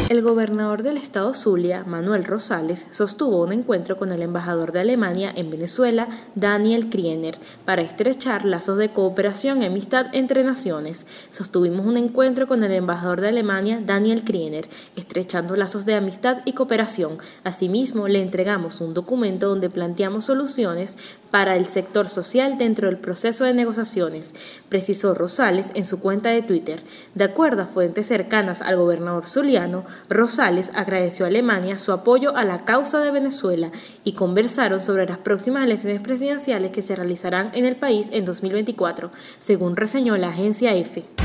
El gobernador del estado Zulia, Manuel Rosales, sostuvo un encuentro con el embajador de Alemania en Venezuela, Daniel Kriener, para estrechar lazos de cooperación y amistad entre naciones. Sostuvimos un encuentro con el embajador de Alemania, Daniel Kriener, estrechando lazos de amistad y cooperación. Asimismo, le entregamos un documento donde planteamos soluciones para el sector social dentro del proceso de negociaciones, precisó Rosales en su cuenta de Twitter. De acuerdo a fuentes cercanas al gobernador zuliano, Rosales agradeció a Alemania su apoyo a la causa de Venezuela y conversaron sobre las próximas elecciones presidenciales que se realizarán en el país en 2024, según reseñó la agencia EFE.